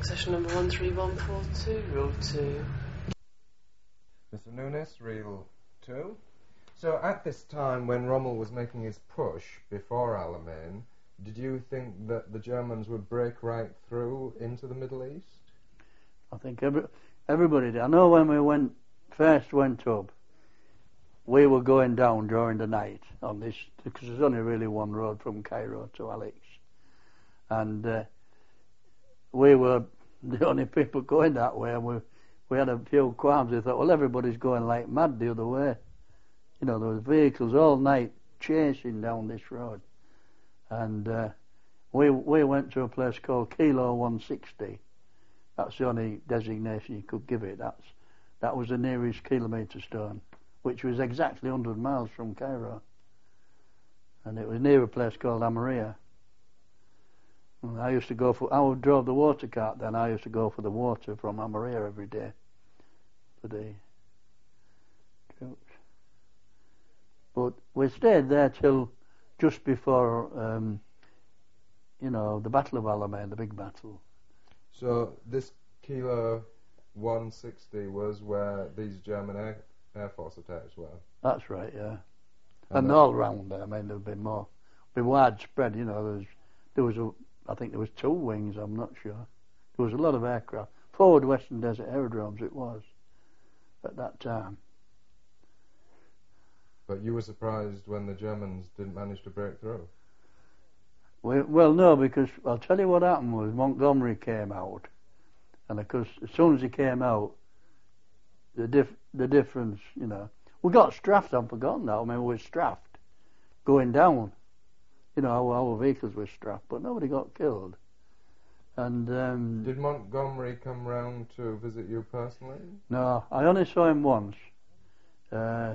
Atlantic session number 13142, rule 2. Mr. Nunes, reel 2. So at this time when Rommel was making his push before Alamein, did you think that the Germans would break right through into the Middle East? I think everybody did. I know when we first went up, we were going down during the night on this, because there's only really one road from Cairo to Alex. And we were the only people going that way, and we had a few qualms. We thought, well, everybody's going like mad the other way. You know, there was vehicles all night chasing down this road. And we went to a place called Kilo 160. That's the only designation you could give it. That was the nearest kilometre stone, which was exactly 100 miles from Cairo. And it was near a place called Amaria. And I drove the water cart then. I used to go for the water from Amaria every day for the troops. But we stayed there till just before, the Battle of Alamein, the big battle. So this Kilo 160 was where these German Air Force attacks were? That's right, yeah. And all round there, there'd be more. Be widespread, I think there was 2 wings, I'm not sure. There was a lot of aircraft. Forward Western Desert Aerodromes it was at that time. But you were surprised when the Germans didn't manage to break through? Well, no, because I'll tell you what happened was Montgomery came out, and of course, as soon as he came out, the difference, we got strafed. I've forgotten that. We were strafed going down. Our vehicles were strafed, but nobody got killed. And did Montgomery come round to visit you personally? No, I only saw him once. I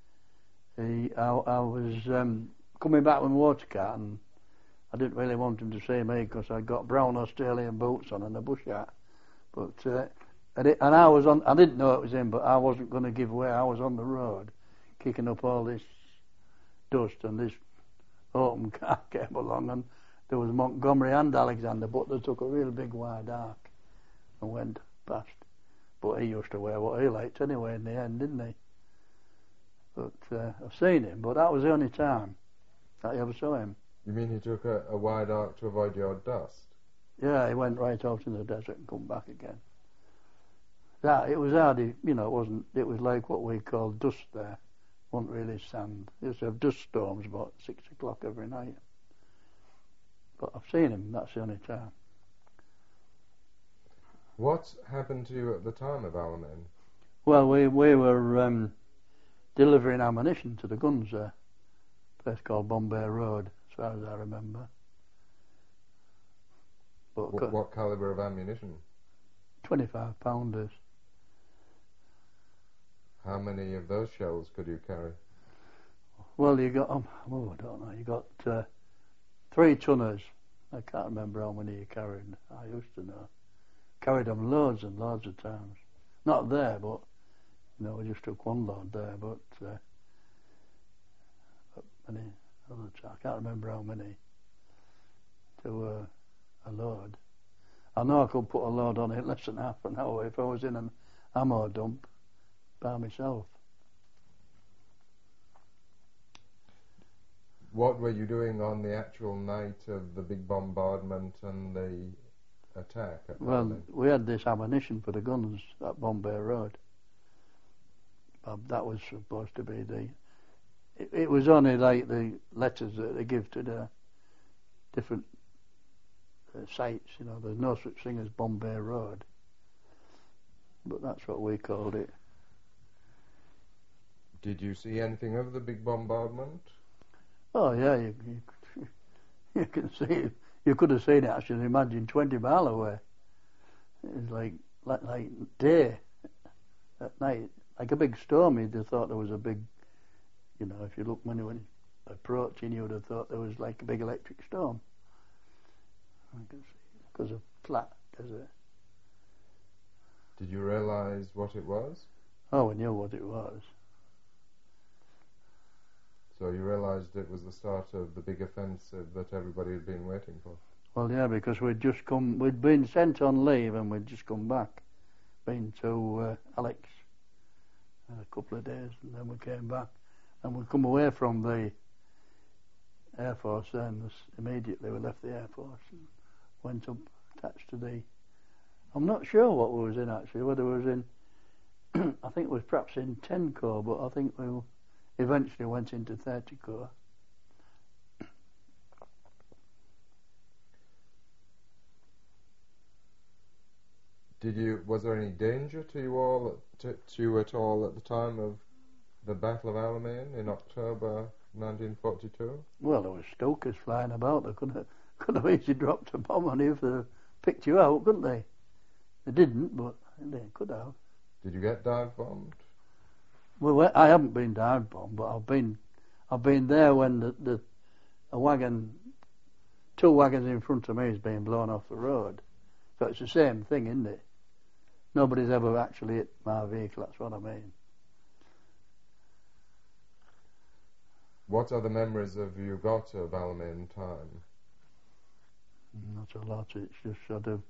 was coming back with my water cart, and I didn't really want him to see me because I got brown Australian boots on and a bush hat. But I didn't know it was him, but I wasn't going to give way. I was on the road, kicking up all this dust, and this open car came along, and there was Montgomery and Alexander, but they took a real big wide arc and went past. But he used to wear what he liked anyway in the end, didn't he? But I've seen him, but that was the only time that I ever saw him. You mean he took a wide arc to avoid your dust? Yeah, he went right out in the desert and come back again. It was hardy, it was like what we call dust there. Wasn't really sand. It used to have dust storms about 6 o'clock every night. But I've seen him, that's the only time. What happened to you at the time of Alamein? Well, we were delivering ammunition to the guns there. A place called Bombay Road, as far as I remember. But what calibre of ammunition? 25 pounders. How many of those shells could you carry? Well, you got, I don't know, you got 3 tonners. I can't remember how many you carried. I used to know. Carried them loads and loads of times. Not there, but, we just took one load there, but many other times. I can't remember how many to a load. I know I could put a load on it less than half an hour if I was in an ammo dump by myself. What were you doing on the actual night of the big bombardment and the attack? Well, we had this ammunition for the guns at Bombay Road. That was supposed to be it was only like the letters that they give to the different sites, there's no such thing as Bombay Road. But that's what we called it. Did you see anything of the big bombardment? Oh yeah, you can see it. You could have seen it, I should imagine, 20 miles away. It was like day at night, like a big storm. You'd have thought there was a big, if you look when you were approaching, you would have thought there was like a big electric storm. Because of flat desert. Did you realise what it was? Oh, we knew what it was. So you realised it was the start of the big offensive that everybody had been waiting for? Well, yeah, because we'd been sent on leave and we'd just come back, been to Alex a couple of days, and then we came back, and we'd come away from the Air Force then. Immediately we left the Air Force and went up attached to the, I'm not sure what we was in actually, whether we was in, I think it was perhaps in 10 Corps, but I think we eventually went into 30 Corps. Was there any danger to you all, to you at all at the time of the Battle of Alamein in October 1942? Well, there was Stokers flying about. They could have easily dropped a bomb on you if they picked you out, couldn't they? They didn't, but they could have. Did you get dive bombed? Well, I haven't been dive bombed, but I've been there when a wagon, 2 wagons in front of me is being blown off the road. So it's the same thing, isn't it? Nobody's ever actually hit my vehicle, that's what I mean. What other memories have you got of Alamein time? Not a lot. It's just sort of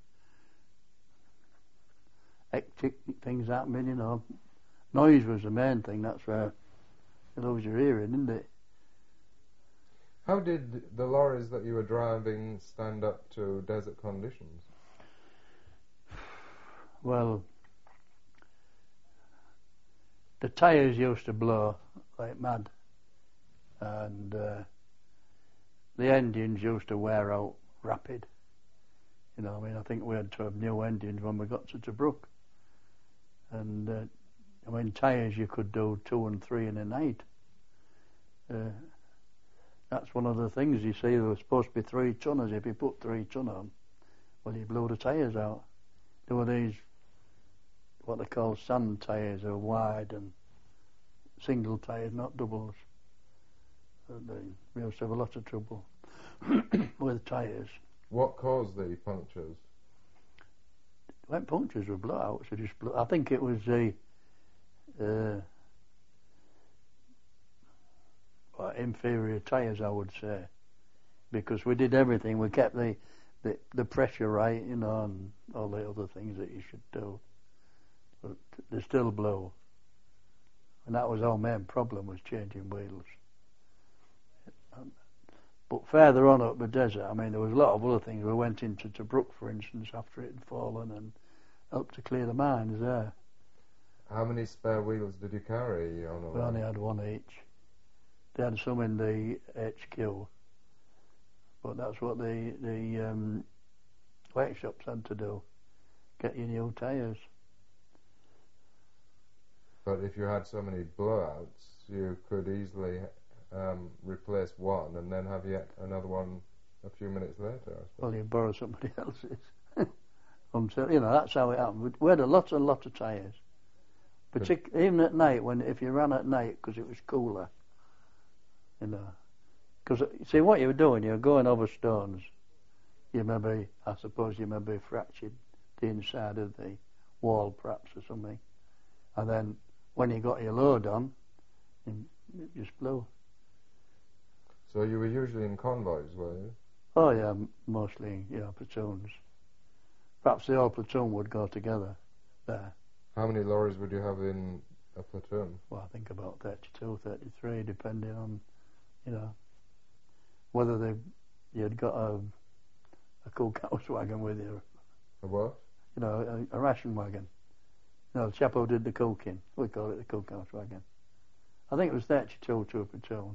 hectic things happening, you know. Noise was the main thing. That's where you lose your hearing, isn't it? How did the lorries that you were driving stand up to desert conditions? Well, the tyres used to blow like mad, and the engines used to wear out rapid. You know, I mean, I think we had to have new engines when we got to Tobruk. And, I mean, tyres you could do 2 and 3 in a night. That's one of the things, you see, there was supposed to be 3 tonners. If you put 3 ton on, well, you blew the tyres out. There were these, what they call sand tyres, are wide and single tyres, not doubles. We used to have a lot of trouble with tyres. What caused the punctures? When punctures were blowouts, they just blew. I think it was the inferior tyres, I would say, because we did everything. We kept the pressure right, you know, and all the other things that you should do, but they still blow. And that was our main problem, was changing wheels. But further on up the desert, I mean, there was a lot of other things. We went into Tobruk, for instance, after it had fallen, and helped to clear the mines there. How many spare wheels did you carry on a We only had 1 each. They had some in the HQ, but that's what the workshops had to do, get you new tyres. But if you had so many blowouts, you could easily replace one and then have yet another one a few minutes later, I suppose. Well, you borrow somebody else's. You know, that's how it happened. We had a lot of tyres. Even at night, if you ran at night, because it was cooler, you know. Because, see, what you were doing, you were going over stones. I suppose you may be fractured the inside of the wall, perhaps, or something. And then, when you got your load on, it just blew. So you were usually in convoys, were you? Oh yeah, mostly, platoons. Perhaps the whole platoon would go together there. How many lorries would you have in a platoon? Well, I think about 32, 33, depending on, whether you'd got a cookhouse wagon with you. A what? A ration wagon. The chap who did the cooking. We call it the cookhouse wagon. I think it was 32 to a platoon.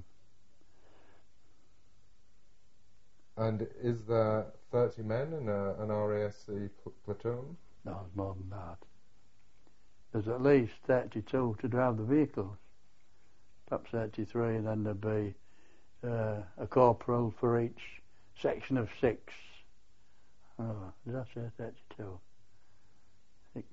And is there 30 men in an RASC platoon? No, it's more than that. There's at least 32 to drive the vehicles. Perhaps 33, and then there'd be a corporal for each section of 6. Oh, did I say 32? 6.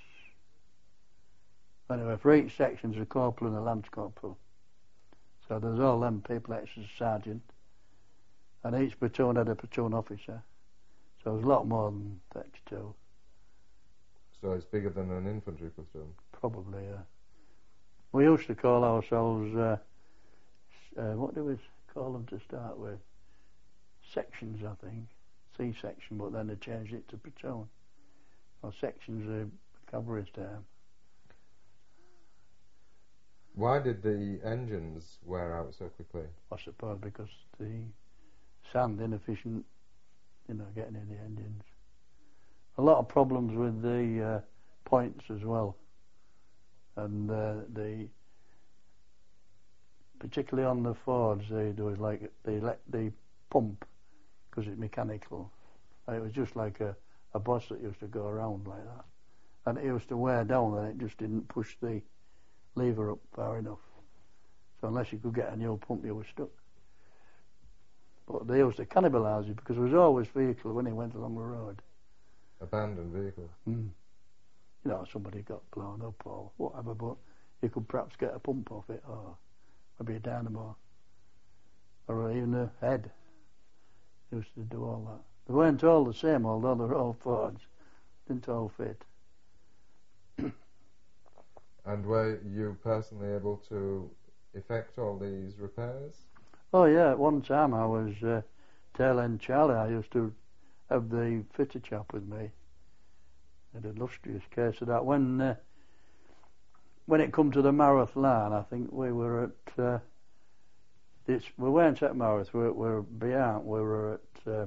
Anyway, for each section there's a corporal and a lance corporal. So there's all them people extra sergeant. And each platoon had a platoon officer. So it was a lot more than 32. So it's bigger than an infantry platoon? Probably, yeah. We used to call ourselves, what do we call them to start with? Sections, I think. C section, but then they changed it to platoon. Or sections of cavalry's term. Why did the engines wear out so quickly? I suppose because the sand inefficient, getting in the engines. A lot of problems with the points as well, and particularly on the Fords, there was like the pump, because it's mechanical. And it was just like a bus that used to go around like that, and it used to wear down, and it just didn't push the lever up far enough. So unless you could get a new pump, you were stuck. But they used to cannibalise you because there was always vehicle when he went along the road. Abandoned vehicle. Somebody got blown up or whatever, but you could perhaps get a pump off it, or maybe a dynamo, or even a head. They used to do all that. They weren't all the same, although they were all Fords. Didn't all fit. And were you personally able to effect all these repairs? Oh yeah, at one time I was tail end Charlie. I used to have the fitter chap with me. I had an illustrious case of that. When it come to the Marath line, I think we were at we weren't at Marath, we were beyond. We were at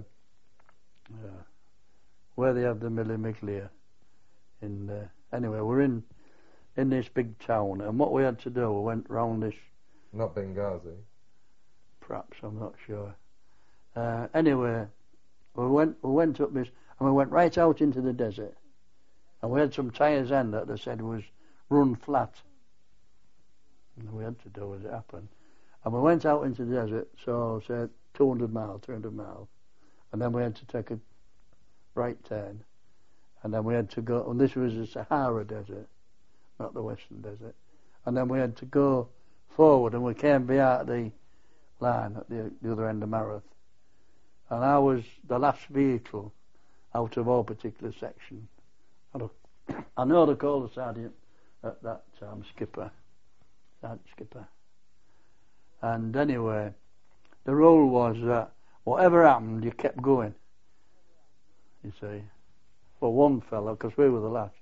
where they have the Mille Miglia. Anyway, we're in this big town, and what we had to do, we went round this. Not Benghazi. Perhaps, I'm not sure. Anyway, we went up this, and we went right out into the desert, and we had some tyres in that they said was run flat, and we had to do as it happened. And we went out into the desert, so say 200 miles, 300 miles, and then we had to take a right turn, and then we had to go, and this was the Sahara Desert, not the Western Desert, and then we had to go forward, and we came beyond the line at the other end of Marath, and I was the last vehicle out of all particular section. I know they called the sergeant at that time sergeant skipper, and anyway, the rule was that whatever happened, you kept going. You see, for one fellow, because we were the last.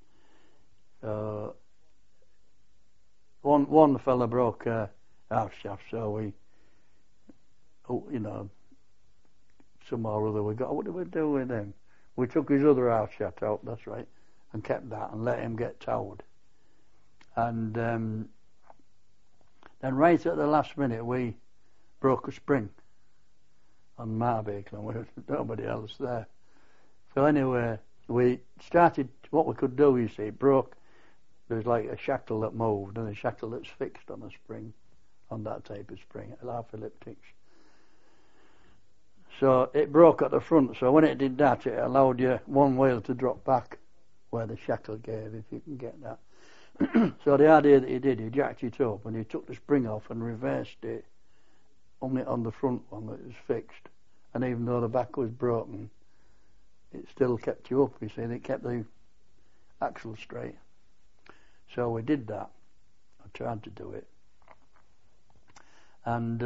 One fella broke our shaft, so we, somehow or other we got. What did we do with him? We took his other house shaft out. That's right, and kept that and let him get towed. And then right at the last minute, we broke a spring on my vehicle, and there was nobody else there. So anyway, we started. What we could do, you see, it broke. There's like a shackle that moved and a shackle that's fixed on a spring, on that type of spring, half elliptics. So it broke at the front, so when it did that, it allowed you one wheel to drop back where the shackle gave, if you can get that. So the idea that he did, he jacked it up and he took the spring off and reversed it on the front one that was fixed. And even though the back was broken, it still kept you up, you see, it kept the axle straight. So we did that. I tried to do it. And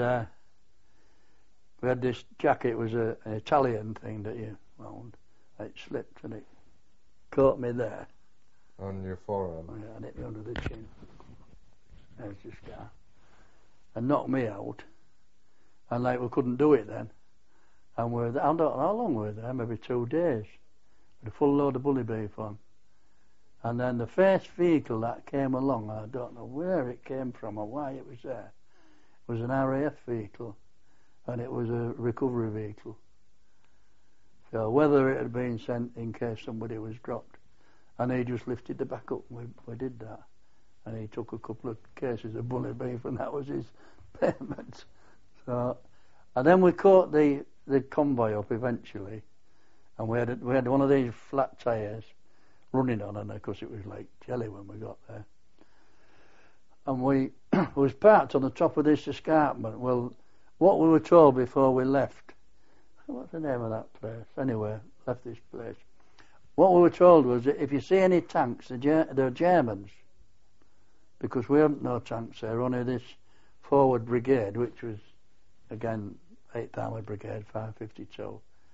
we had this jacket. It was an Italian thing that you wound. It slipped and it caught me there. On your forearm? Oh, yeah, and hit me under the chin. There's the scar. And knocked me out. And like we couldn't do it then. And I don't know how long we were there, maybe 2 days. With a full load of bully beef on. And then the first vehicle that came along, I don't know where it came from or why it was there, was an RAF vehicle, and it was a recovery vehicle. So whether it had been sent in case somebody was dropped, and he just lifted the back up, and we did that. And he took a couple of cases of bully beef, and that was his payment. So, and then we caught the convoy up eventually, and we had one of these flat tyres running on, and of course it was like jelly when we got there. And we was parked on the top of this escarpment. Well, what we were told before we left, what's the name of that place? Anyway, left this place. What we were told was that if you see any tanks, they're Germans, because we haven't no tanks there, only this forward brigade, which was, again, 8th Armoured Brigade, 552.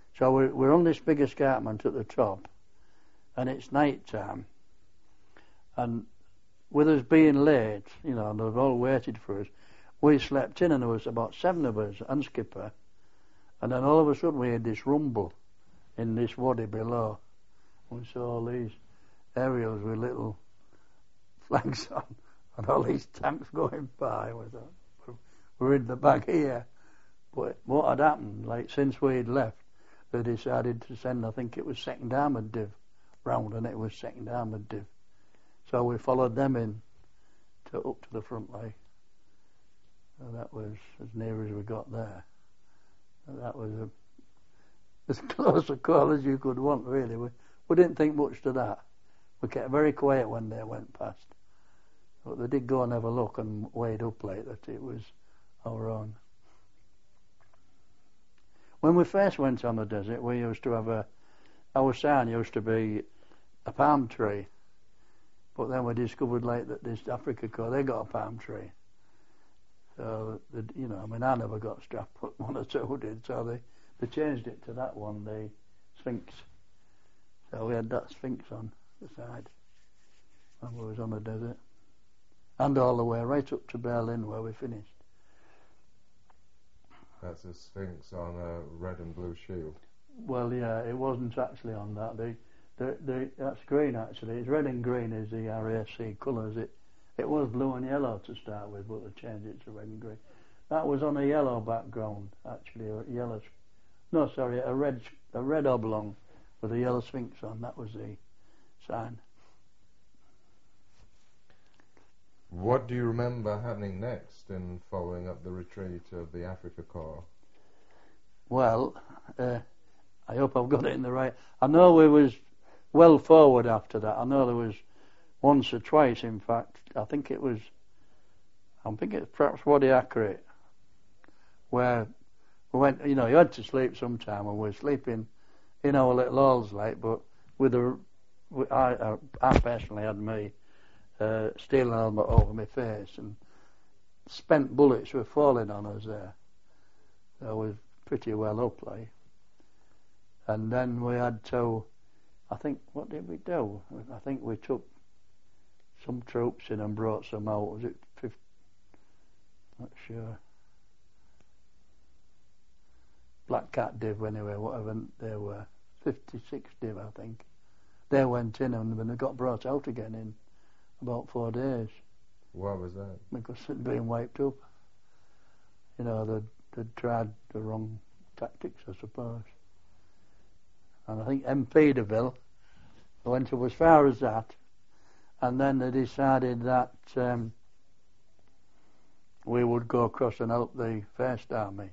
So we're on this big escarpment at the top, and it's night time. And with us being late, and they've all waited for us, we slept in, and there was about 7 of us and skipper. And then all of a sudden we had this rumble in this wadi below. We saw all these aerials with little flags on and all these tanks going by. We thought, we're in the back here. But what had happened, since we had left, they decided to send, I think it was 2nd Armoured Div round, and it was 2nd Armoured Div. So we followed them in up to the front line. And that was as near as we got there. And that was as close a call as you could want, really. We didn't think much to that. We kept very quiet when they went past. But they did go and have a look and weighed up like that it was our own. When we first went on the desert, we used to have our sign used to be a palm tree. But then we discovered that this Africa Corps, they got a palm tree. So, I never got strapped, but 1 or 2 did. So they changed it to that one, the Sphinx. So we had that Sphinx on the side when we was on the desert. And all the way right up to Berlin where we finished. That's a Sphinx on a red and blue shield. Well, yeah, it wasn't actually on that. That's green actually. It's red and green is the RAC colours. It was blue and yellow to start with, but they changed it to red and green. That was on a yellow background, actually, a red oblong with a yellow Sphinx on. That was the sign. What do you remember happening next in following up the retreat of the Africa Corps? Well, I hope I've got it in the right. I know we was well forward after that. I know there was once or twice, in fact. I think it's perhaps Wadi Akarit, where we went. You had to sleep sometime, and we were sleeping in our little halls, but I personally had my steel helmet over my face, and spent bullets were falling on us there. So we were pretty well up, And then we had to, I think, what did we do? I think we took some troops in and brought some out. Was it 50? Not sure. Black Cat Div, anyway, whatever they were. 56 Div, I think. They went in and then they got brought out again in about 4 days. Why was that? Because they'd been wiped up. They'd tried the wrong tactics, I suppose. And I think MP Deville went up as far as that, and then they decided that we would go across and help the First Army.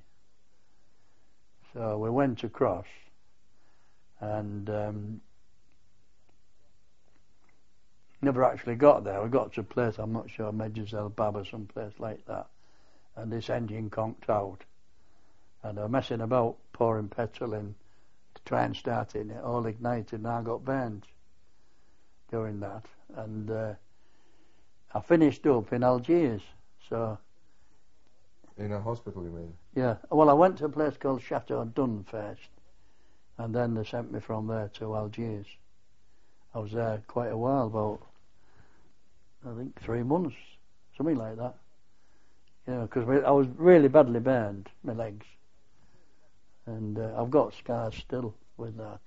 So we went across, and never actually got there. We got to a place, I'm not sure, Medjez El Bab or some place like that, and this engine conked out, and they were messing about pouring petrol in to try and start it, and it all ignited, and I got burned during that. And I finished up in Algiers. So in a hospital, you mean? Yeah. Well, I went to a place called Chateau Dun first, and then they sent me from there to Algiers. I was there quite a while, about I think 3 months, something like that. Because I was really badly burned, my legs, and I've got scars still with that.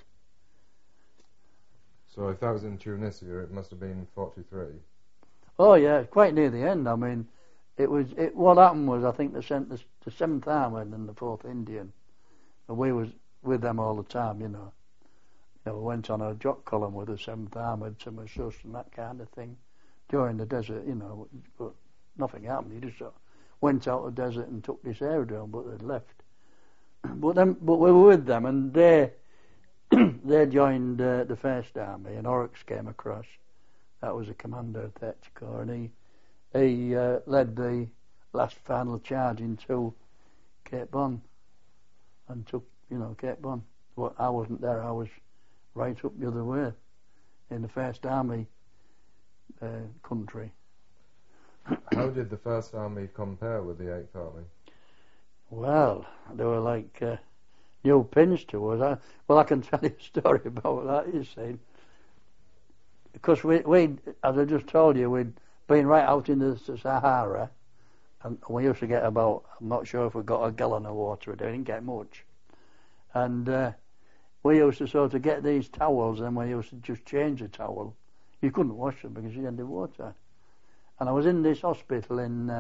So if that was in Tunisia, it must have been 43. Oh yeah, quite near the end. I mean, what happened was, I think they sent the 7th Armoured and the 4th Indian, and we was with them all the time. We went on a jock column with the 7th Armoured to Massus and that kind of thing during the desert. But nothing happened. You just sort of went out the desert and took this aerodrome, but they'd left. But we were with them, and they joined the First Army, and Oryx came across. That was a commander of 30 Corps, and he led the last final charge into Cape Bon, and took Cape Bon. Well, I wasn't there. I was right up the other way in the First Army country. How did the First Army compare with the 8th Army? Well, they were like new pins to us. I can tell you a story about that, you see. Because we, as I just told you, we'd been right out in the Sahara, and we used to get about, I'm not sure if we got a gallon of water a day, we didn't get much. And we used to sort of get these towels, and we used to just change the towel. You couldn't wash them because you had the water. And I was in this hospital in,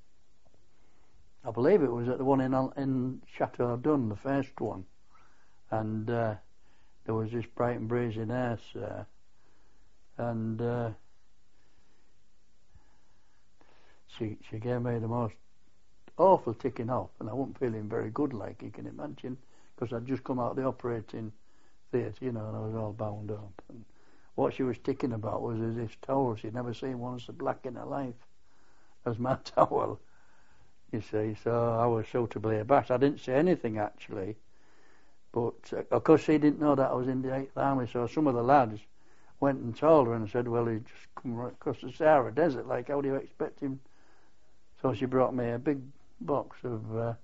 I believe it was at the one in Chateau Dun, the first one. And there was this bright and breezy nurse there. And she gave me the most awful ticking off, and I wasn't feeling very good, like you can imagine, because I'd just come out of the operating theatre, and I was all bound up. And what she was ticking about was this towel. She'd never seen one so black in her life as my towel, you see. So I was suitably abashed. I didn't say anything, actually, but of course she didn't know that I was in the 8th Army, so some of the lads went and told her and said, well, he'd just come right across the Sahara Desert, like, how do you expect him? So she brought me a big box of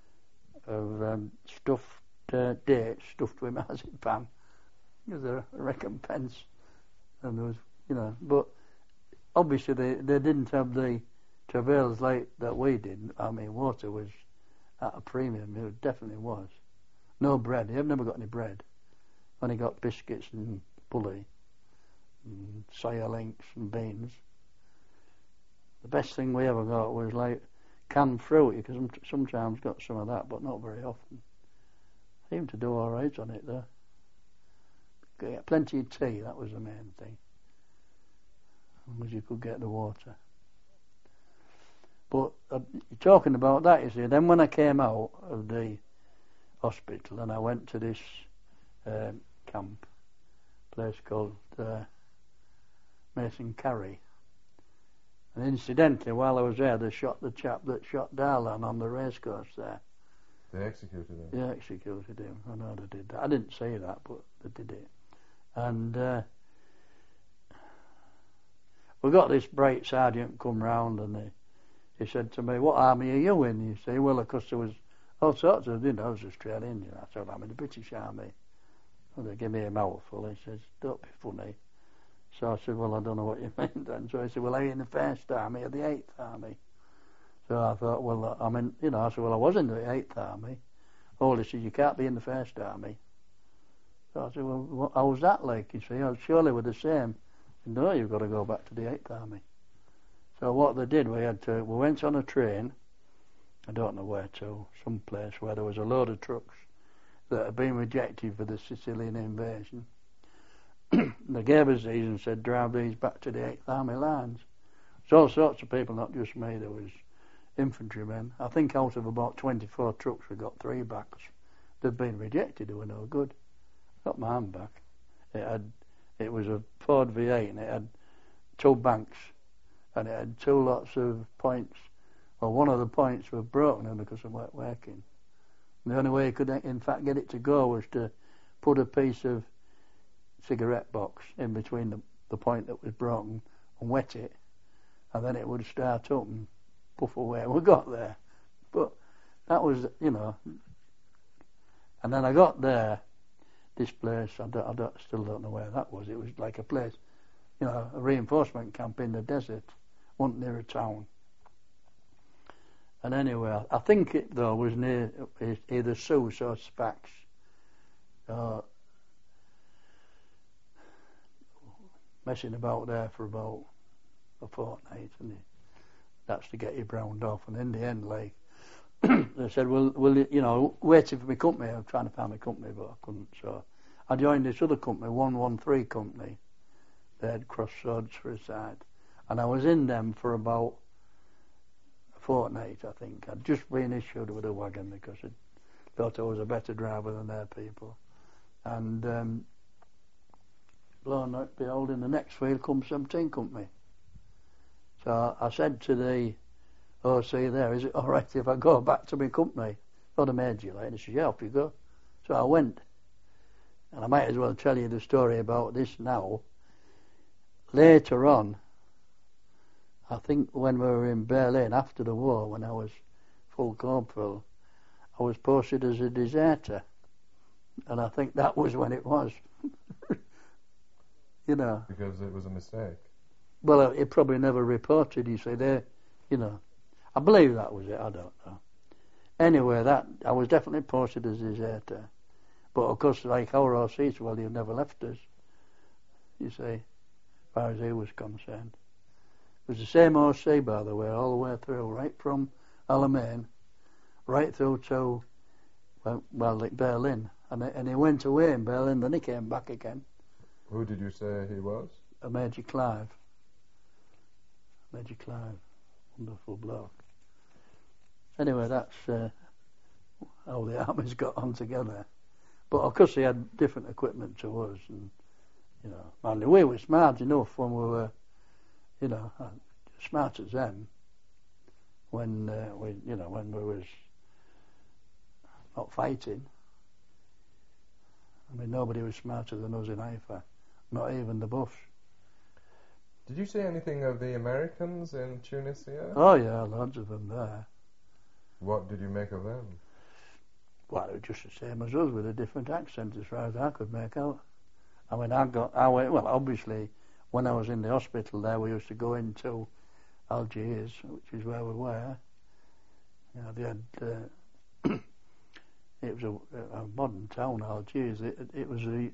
stuffed dates stuffed with marzipan as a recompense. And there was, but obviously they didn't have the travails like that we did. I mean, water was at a premium, it definitely was. No bread, I've never got any bread. Only got biscuits and bully, and soya links and beans. The best thing we ever got was like canned fruit, because sometimes got some of that, but not very often. Seemed to do all right on it though. Get plenty of tea, that was the main thing. As long as you could get the water. But talking about that, you see, then when I came out of the hospital and I went to this camp, place called Mason Carry. And incidentally, while I was there, they shot the chap that shot Darlan on the racecourse there. They executed him? They executed him. I know they did that. I didn't say that, but they did it. And we got this bright sergeant come round, and he said to me, what army are you in? You say, well, of course there was all sorts of, I was Australian. I said, I'm in the British Army. And they gave me a mouthful. He says, don't be funny. So I said, well, I don't know what you mean then. So he said, well, are you in the 1st Army or the 8th Army? So I thought, well, I'm in, I said, well, I was in the 8th Army. Oh, he said, you can't be in the 1st Army. So I said, well, how was that like? You see, surely we're the same. Said, no, you've got to go back to the 8th Army. So what they did, we went on a train, I don't know where to, some place where there was a load of trucks that had been rejected for the Sicilian invasion. They gave us these and said, drive these back to the 8th Army lines. There's all sorts of people, not just me. There was infantrymen. I think out of about 24 trucks we got 3 back. They'd been rejected, they were no good. Got mine back. It was a Ford V8 and it had 2 banks and it had 2 lots of points. Well, one of the points was broken because it weren't working. And the only way you could in fact get it to go was to put a piece of cigarette box in between the point that was broken and wet it, and then it would start up and puff away. We got there, but that was, and then I got there, this place, I still don't know where that was. It was like a place, a reinforcement camp in the desert, wasn't near a town. And anyway, I think it though was near either Sousse or Sfax. Messing about there for about a fortnight, and that's to get you browned off. And in the end, like, they said, well, waiting for my company. I was trying to find my company, but I couldn't. So I joined this other company, 113 Company. They had crossroads for a side, and I was in them for about a fortnight, I think. I'd just been issued with a wagon because I thought I was a better driver than their people, and lo and behold, in the next field comes 17 Company. So I said to the OC there, is it all right if I go back to my company? Not a major, like, and he said, yeah, off you go. So I went. And I might as well tell you the story about this now. Later on, I think when we were in Berlin after the war, when I was full corporal, I was posted as a deserter. And I think that was when it was. You know. Because it was a mistake. Well, he probably never reported. He said, you know. I believe that was it. I don't know. Anyway, that I was definitely posted as deserter. But of course, like our OC, well, you've never left us. You see, as far as he was concerned. It was the same OC, by the way, all the way through, right from Alamein, right through to, well, like Berlin. And he went away in Berlin, then he came back again. Who did you say he was? A Major Clive. Major Clive. Wonderful bloke. Anyway, that's how the armies got on together. But of course, they had different equipment to us, and you know, man, we were smart enough when we were, you know, smart as them. When when we was not fighting. I mean, nobody was smarter than us in Haifa, not even the Bush. Did you see anything of the Americans in Tunisia? Oh yeah, loads of them there. What did you make of them? Well, it was just the same as us with a different accent as far as I could make out. I mean, well, obviously, when I was in the hospital there, we used to go into Algiers, which is where we were. You know, they had, it was a modern town, Algiers. It was the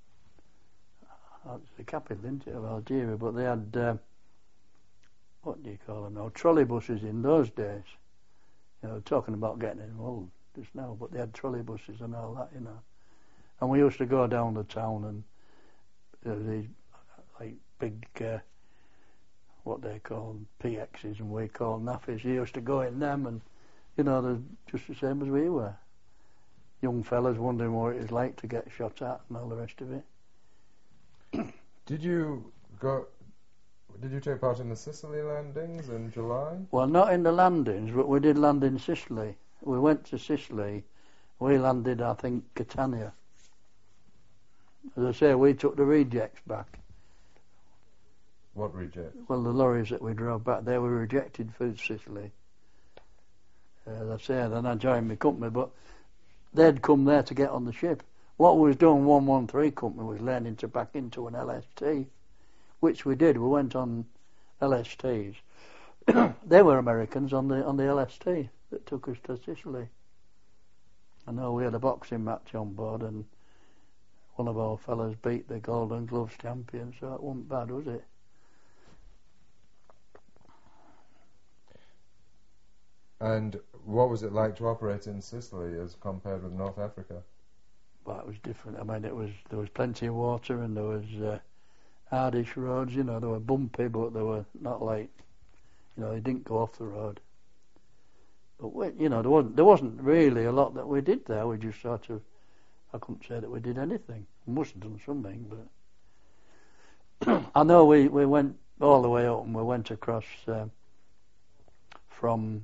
capital, isn't it, of Algeria, but they had, what do you call them now, trolleybuses in those days. You know, talking about getting involved just now, but they had trolleybuses and all that, you know. And we used to go down the town, and there were these like big, what they call PXs, and we call nappies. You used to go in them, and you know, they're just the same as we were. Young fellas wondering what it was like to get shot at and all the rest of it. Did you take part in the Sicily landings in July? Well, not in the landings, but we did land in Sicily. We went to Sicily. We landed, I think, Catania. As I say, we took the rejects back. What rejects? Well, the lorries that we drove back, they were rejected for Sicily. As I say, then I joined my company, but they'd come there to get on the ship. What we was doing, 113 Company, was learning to back into an LST, which we did. We went on LSTs. They were Americans on the LST that took us to Sicily. I know we had a boxing match on board, and one of our fellows beat the Golden Gloves champion, so it wasn't bad, was it? And what was it like to operate in Sicily as compared with North Africa? Well, it was different. I mean, there was plenty of water, and there was hardish roads. You know, they were bumpy, but they were not like, you know, they didn't go off the road. But you know, there wasn't really a lot that we did there. We just sort of, I couldn't say that we did anything. We must have done something, but I know we went all the way up, and we went across from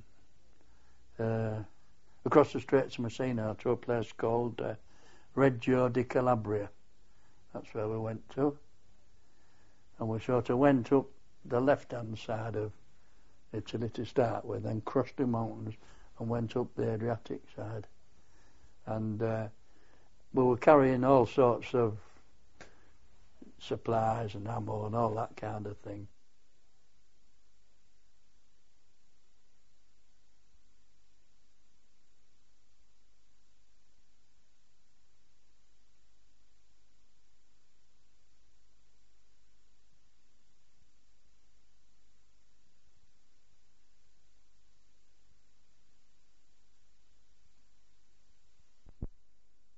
across the Straits of Messina to a place called Reggio di Calabria. That's where we went to. And we sort of went up the left-hand side of Italy to start with, then crossed the mountains and went up the Adriatic side. And we were carrying all sorts of supplies and ammo and all that kind of thing.